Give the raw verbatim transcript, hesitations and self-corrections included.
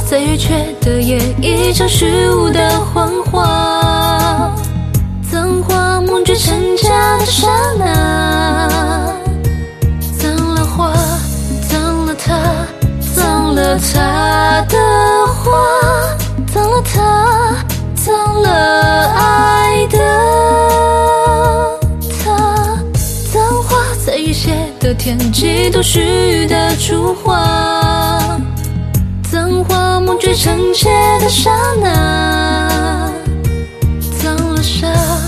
最缺的也一场虚无的幻化。脏话梦觉成家的刹那，脏了花，脏了他，脏了他的话，脏了他，脏了爱的他。脏话在雨歇的天际都虚的烛花，脏话梦觉成结的刹那，脏了沙。